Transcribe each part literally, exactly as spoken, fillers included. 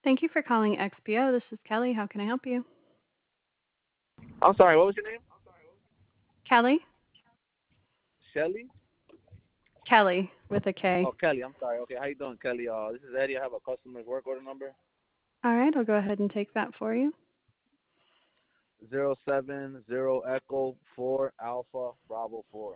Thank you for calling X P O. This is Kelly. How can I help you? I'm sorry, what was your name? Kelly? Shelly? Kelly with a K. Oh, Kelly. I'm sorry. Okay, how you doing, Kelly? Uh, this is Eddie. I have a customer's work order number All right, I'll go ahead and take that for you. zero seven zero Echo four Alpha Bravo four.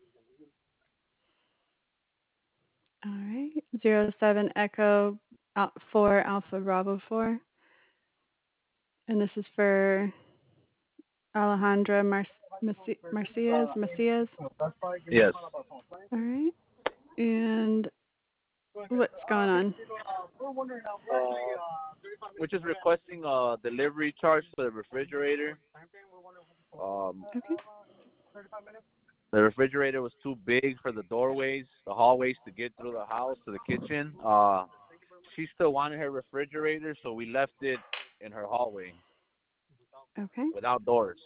All right, zero seven Echo Al- four Alpha Bravo four. And this is for Alejandra Mar- Maci- Marcias. Macias. Yes. All right. And what's going on? Uh, we're just requesting a delivery charge for the refrigerator. Um, Okay. the refrigerator was too big for the doorways, the hallways to get through the house to the kitchen. Uh, she still wanted her refrigerator, so we left it in her hallway Okay. without doors.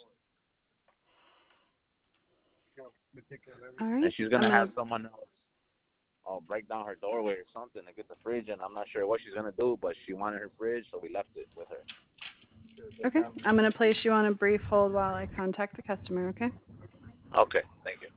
All And right. she's I'm gonna have gonna. someone else uh, break down her doorway or something to get the fridge. And I'm not sure what she's gonna do, but she wanted her fridge, so we left it with her. Okay. I'm gonna place you on a brief hold while I contact the customer. Okay. Okay, thank you.